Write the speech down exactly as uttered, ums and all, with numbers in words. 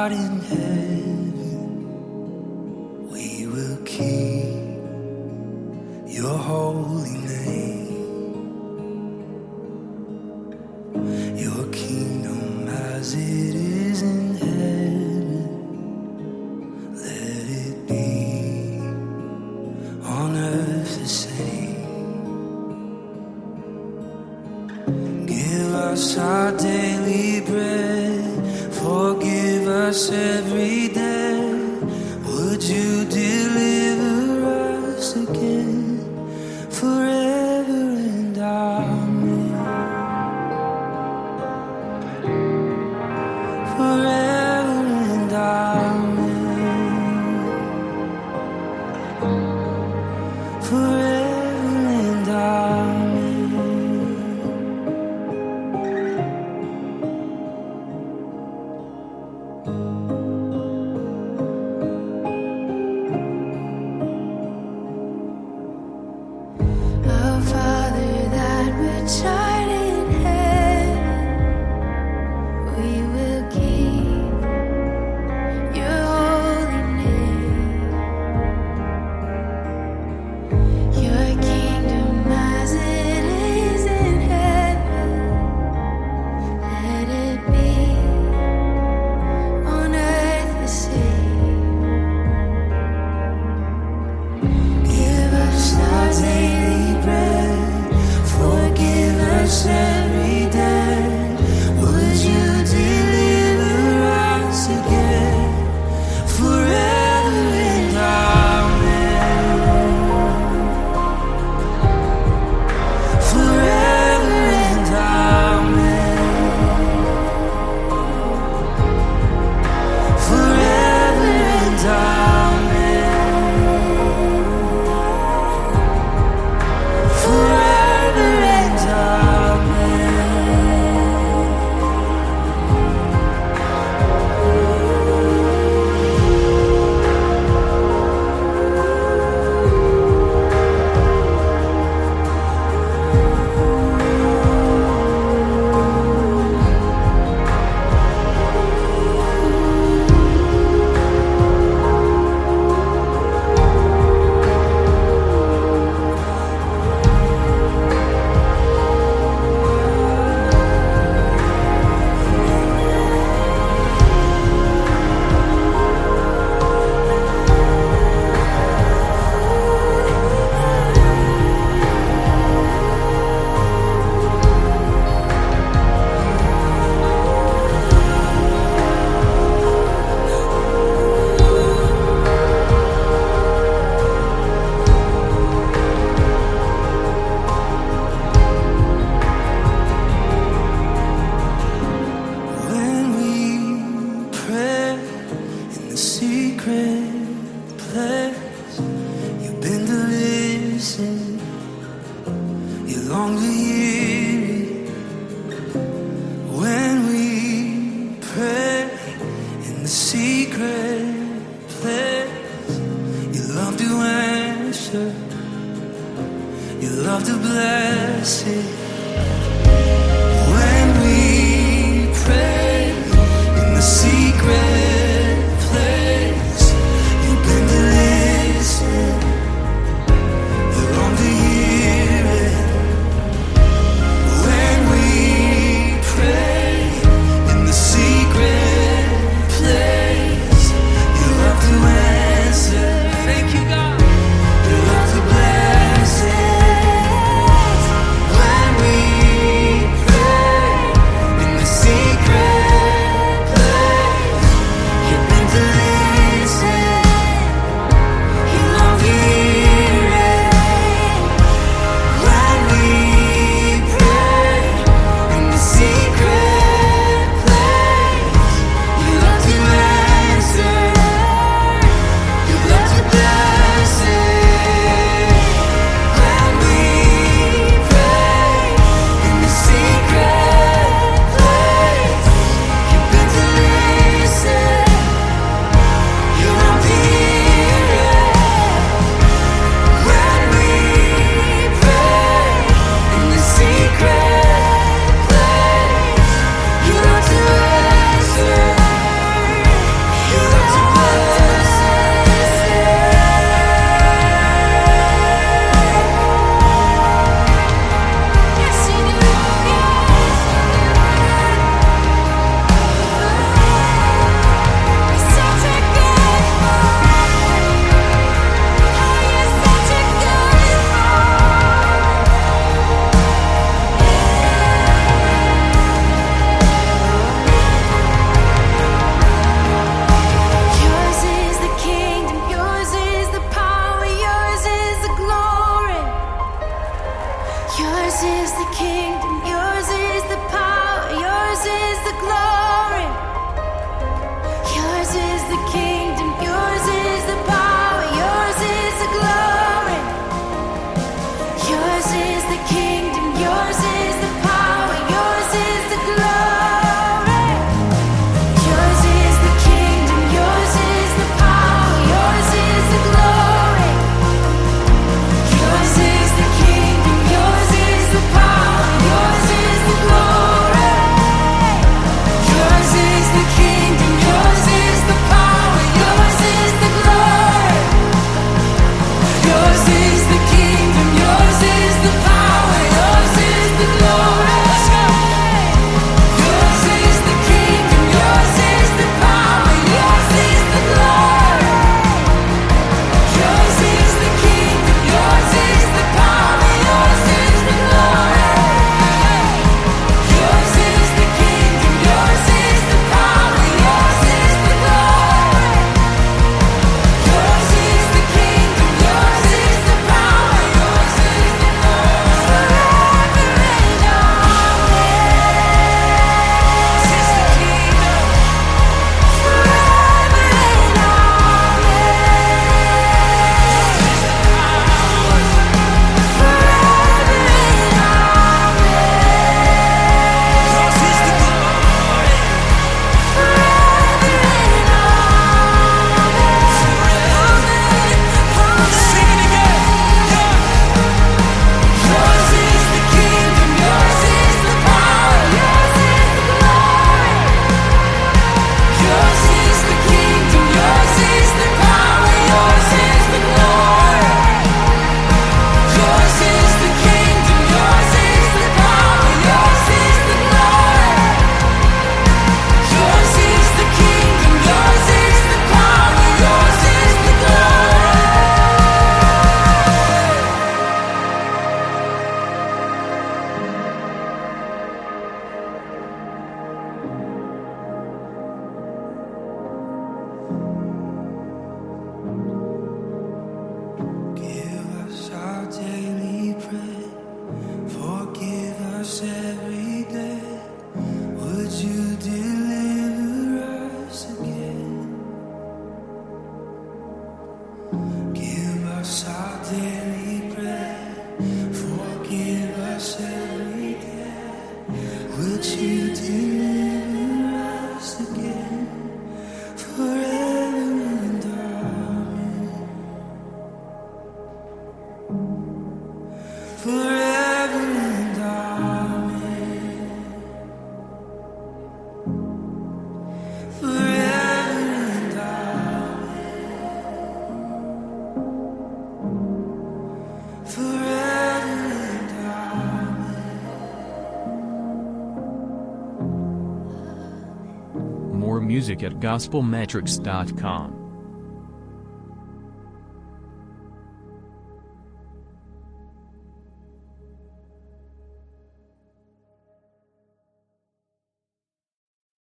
art in heaven, we will keep your holy name. Your kingdom as it is in heaven, let it be on earth the same. Give us our daily bread, forgive us every day. Would you deliver us again, forever and amen. Forever and amen. Forever and amen. Our Father that which art in heaven, we will keep your holy name. Your kingdom as it is in heaven, let it be on earth the same. Give us our daily bread, forgive us every day. Would you deliver us again, forever and amen. Forever and amen. Forever and amen. Forever and when we pray in the secret place, you bend to listen, you long to hear it. When we pray in the secret place, you love to answer, you love to bless it. When we pray in the secret place, you bend to listen, you long to hear it. When we pray in the secret place, you love to answer. Thank you, God. You love to bless it. When we us every day. Will you deliver us again forever and amen? Forever and amen. Forever and amen. Forever and amen. More music at gospel metrics dot com.